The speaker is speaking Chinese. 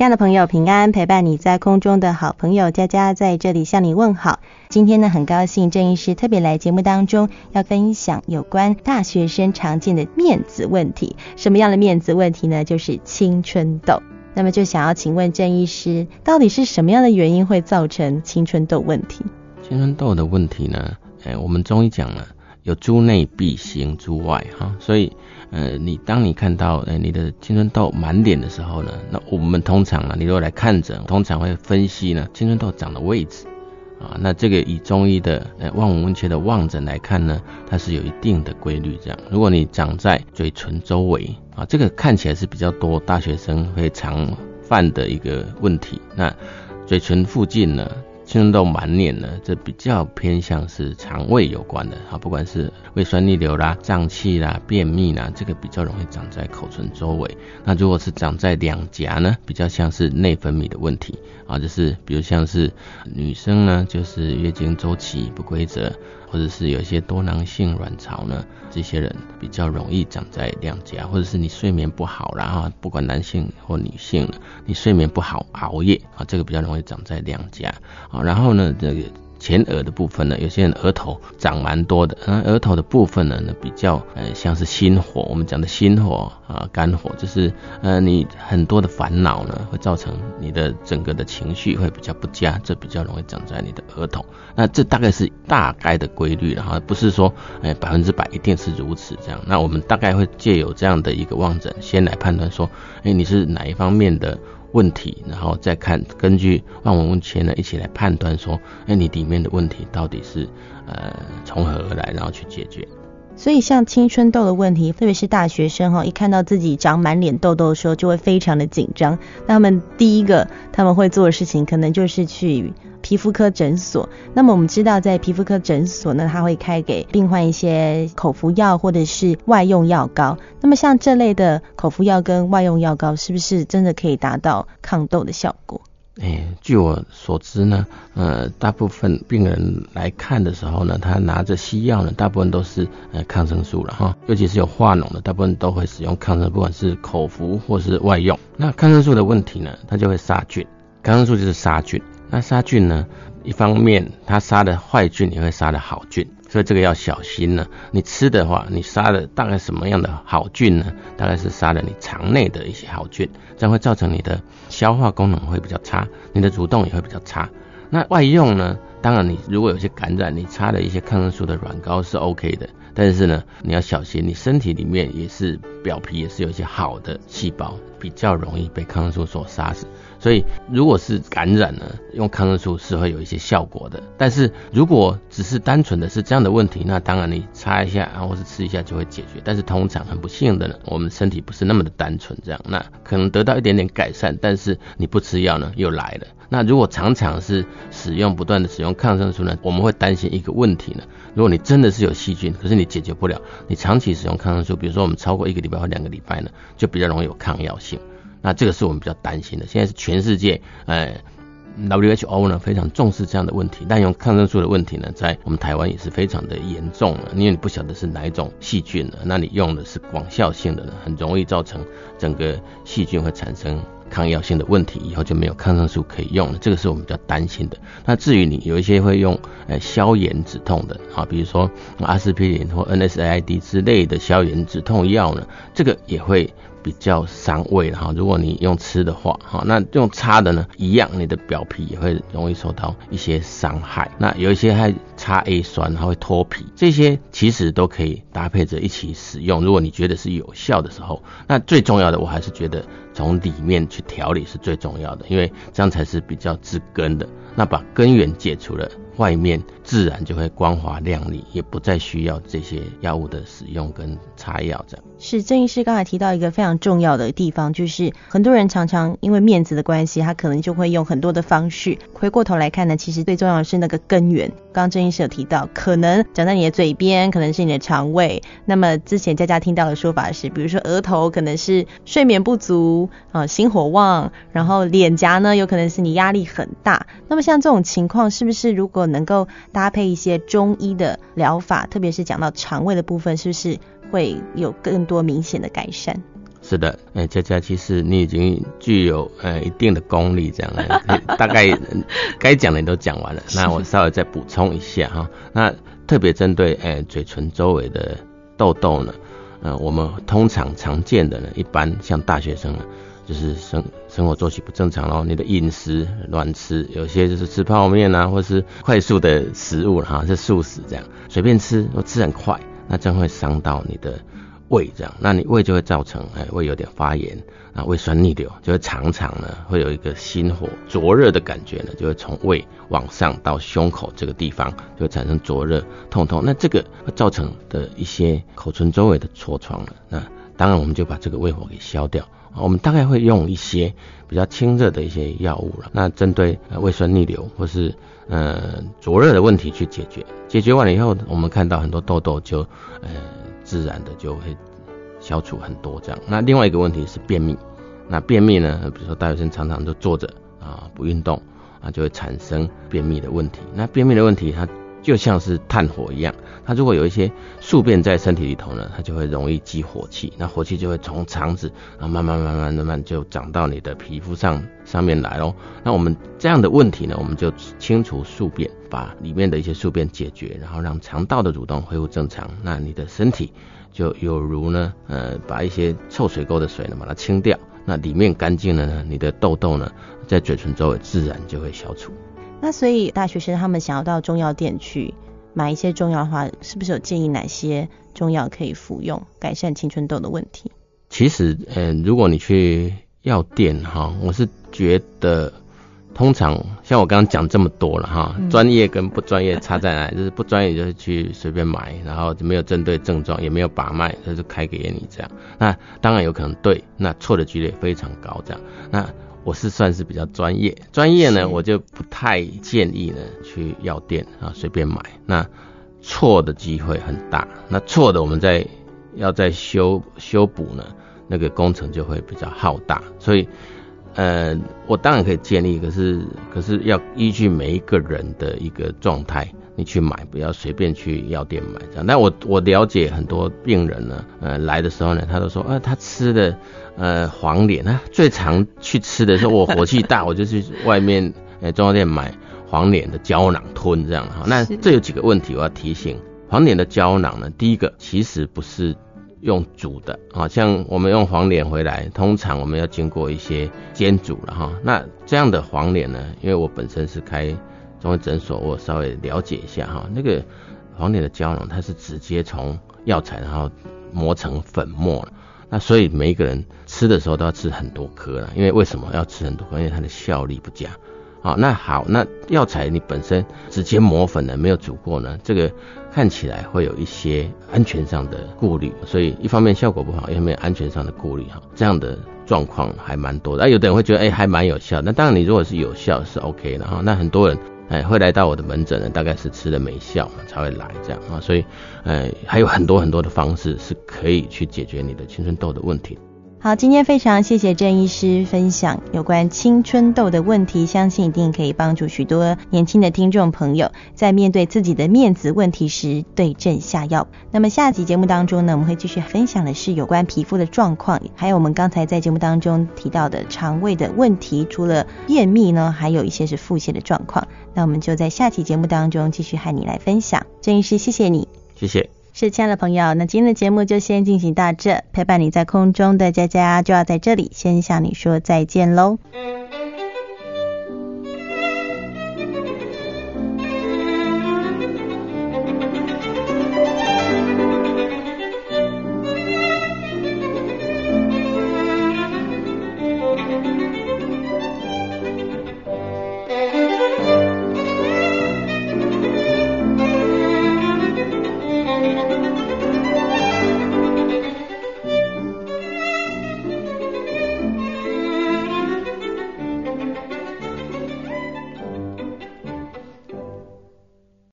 亲爱的朋友，平安，陪伴你在空中的好朋友佳佳在这里向你问好。今天呢，很高兴郑医师特别来节目当中要分享有关大学生常见的面子问题。什么样的面子问题呢？就是青春痘。那么就想要请问郑医师，到底是什么样的原因会造成青春痘问题？ 青春痘的问题呢，我们中医讲了，有诸内必行诸外哈，所以当你看到你的青春痘满脸的时候呢，那我们通常你如果来看诊，通常会分析呢青春痘长的位置啊，那这个以中医的望闻问切的望诊来看呢，它是有一定的规律这样。如果你长在嘴唇周围啊，这个看起来是比较多大学生会常犯的一个问题。那嘴唇附近呢，青春痘满脸呢，这比较偏向是肠胃有关的啊，不管是胃酸逆流啦、胀气啦、便秘啦，这个比较容易长在口唇周围。那如果是长在两颊呢，比较像是内分泌的问题啊，就是比如像是女生呢，就是月经周期不规则，或者是有一些多囊性卵巢呢，这些人比较容易长在两颊，或者是你睡眠不好啦啊，不管男性或女性呢，你睡眠不好熬夜啊，这个比较容易长在两颊啊。然后呢，这个前额的部分呢，有些人额头长蛮多的，额头的部分呢比较像是心火，我们讲的心火啊，肝火，就是你很多的烦恼呢，会造成你的整个的情绪会比较不佳，这比较容易长在你的额头。那这大概是大概的规律了哈，不是说100%一定是如此这样。那我们大概会借由这样的一个望诊，先来判断说，你是哪一方面的问题，然后再看根据望闻问切呢，一起来判断说，你里面的问题到底是从何而来，然后去解决。 所以像青春痘的问题，特别是大学生一看到自己长满脸痘痘的时候，就会非常的紧张。那他们第一个他们会做的事情，可能就是去皮肤科诊所。那么我们知道，在皮肤科诊所呢，他会开给病患一些口服药或者是外用药膏。那么像这类的口服药跟外用药膏，是不是真的可以达到抗痘的效果？ 据我所知呢，大部分病人来看的时候呢，他拿着西药呢，大部分都是抗生素了哈，尤其是有化脓的，大部分都会使用抗生素，不管是口服或是外用。那抗生素的问题呢，它就会杀菌，抗生素就是杀菌。那杀菌呢，一方面它杀的坏菌也会杀的好菌，所以这个要小心呢。你吃的话，你杀的大概什么样的好菌呢？大概是杀了你肠内的一些好菌，这样会造成你的消化功能会比较差，你的蠕动也会比较差。那外用呢，当然你如果有些感染，你擦了一些抗生素的软膏是 OK 的，但是呢，你要小心，你身体里面也是表皮也是有一些好的细胞，比较容易被抗生素所杀死。所以如果是感染呢，用抗生素是会有一些效果的，但是如果只是单纯的是这样的问题，那当然你擦一下或是吃一下就会解决。但是通常很不幸的呢，我们身体不是那么的单纯这样，那可能得到一点点改善，但是你不吃药呢又来了。那如果常常是不断的使用抗生素呢，我们会担心一个问题呢，如果你真的是有细菌，可是你解决不了，你长期使用抗生素，比如说我们超过1个礼拜或2个礼拜呢，就比较容易有抗药性。那这个是我们比较担心的。现在是全世界WHO 呢非常重视这样的问题，滥用抗生素的问题呢，在我们台湾也是非常的严重了，因为你不晓得是哪一种细菌了，那你用的是广效性的呢，很容易造成整个细菌会产生抗药性的问题，以后就没有抗生素可以用了，这个是我们比较担心的。那至于你有一些会用消炎止痛的比如说阿司匹林或 NSAID 之类的消炎止痛药呢，这个也会比较伤胃的如果你用吃的话那用擦的呢一样，你的表皮也会容易受到一些伤害。那有一些还擦 A 酸，它会脱皮，这些其实都可以搭配着一起使用，如果你觉得是有效的时候。那最重要的我还是觉得从里面去调理是最重要的，因为这样才是比较治根的。那把根源解除了，外面自然就会光滑亮丽，也不再需要这些药物的使用跟擦药这样。 是，郑医师刚才提到一个非常重要的地方，就是很多人常常因为面子的关系，他可能就会用很多的方式。回过头来看呢，其实最重要的是那个根源。刚刚郑医师有提到，可能长在你的嘴边，可能是你的肠胃。那么之前佳佳听到的说法是，比如说额头可能是睡眠不足心火旺，然后脸颊呢有可能是你压力很大。那么像这种情况，是不是如果能够搭配一些中医的疗法，特别是讲到肠胃的部分，是不是会有更多明显的改善？ 是的，佳佳，其实你已经具有一定的功力，这样大概该讲的你都讲完了。那我稍微再补充一下哈，那特别针对嘴唇周围的痘痘呢，我们通常常见的呢，一般像大学生呢，就是生活作息不正常咯，你的饮食乱吃，有些就是吃泡面啊，或是快速的食物哈，是素食这样，随便吃或吃很快，那这样会伤到你的胃这样，那你胃就会造成胃有点发炎啊，胃酸逆流，就会常常呢会有一个心火灼热的感觉呢，就会从胃往上到胸口这个地方就会产生灼热痛痛，那这个会造成的一些口唇周围的痤疮了，那当然我们就把这个胃火给消掉，我们大概会用一些比较清热的一些药物了，那针对胃酸逆流或是灼热的问题去解决完了以后，我们看到很多痘痘就自然的就会消除很多这样。那另外一个问题是便秘，那便秘呢，比如说大学生常常就坐着不运动就会产生便秘的问题。那便秘的问题它就像是炭火一样，它如果有一些宿便在身体里头呢，它就会容易积火气，那火气就会从肠子慢慢就长到你的皮肤上面来咯。那我们这样的问题呢，我们就清除宿便，把里面的一些宿便解决，然后让肠道的蠕动恢复正常，那你的身体就有如呢把一些臭水沟的水呢把它清掉，那里面干净了呢，你的痘痘呢在嘴唇周围自然就会消除。 那所以大学生他们想要到中药店去买一些中药的话，是不是有建议哪些中药可以服用改善青春痘的问题？ 其实如果你去药店我是觉得通常像我刚刚讲这么多了专业跟不专业差在哪里？就是不专业就是去随便买，然后没有针对症状，也没有把脉，就是开给你这样。那当然有可能对，那错的几率非常高这样。那我是算是比较专业呢，我就不太建议呢去药店随便买，那错的机会很大，那错的我们要再修补呢，那个工程就会比较浩大，所以我当然可以建议，可是要依据每一个人的一个状态你去买，不要随便去药店买这样。但我了解很多病人呢来的时候呢，他都说他吃的黄连最常去吃的是我火气大我就去外面中药店买黄连的胶囊吞这样。那这有几个问题我要提醒。黄连的胶囊呢，第一个其实不是用煮的像我们用黄连回来，通常我们要经过一些煎煮了那这样的黄连呢，因为我本身是开中医诊所，我稍微了解一下那个黄连的胶囊它是直接从药材然后磨成粉末了，那所以每一个人吃的时候都要吃很多颗了，因为为什么要吃很多颗？因为它的效力不佳。那好，那药材你本身直接磨粉的，没有煮过呢，这个看起来会有一些安全上的顾虑，所以一方面效果不好，一方面安全上的顾虑这样的状况还蛮多的。有的人会觉得还蛮有效，那当然你如果是有效是 OK 的那很多人会来到我的门诊呢，大概是吃了没效才会来这样所以还有很多的方式是可以去解决你的青春痘的问题。 好，今天非常谢谢郑医师分享有关青春痘的问题，相信一定可以帮助许多年轻的听众朋友在面对自己的面子问题时对症下药。那么下集节目当中呢，我们会继续分享的是有关皮肤的状况，还有我们刚才在节目当中提到的肠胃的问题，除了便秘呢，还有一些是腹泻的状况。那我们就在下期节目当中继续和你来分享。郑医师，谢谢你。 谢谢。 是，亲爱的朋友，那今天的节目就先进行到这，陪伴你在空中的佳佳就要在这里先向你说再见喽。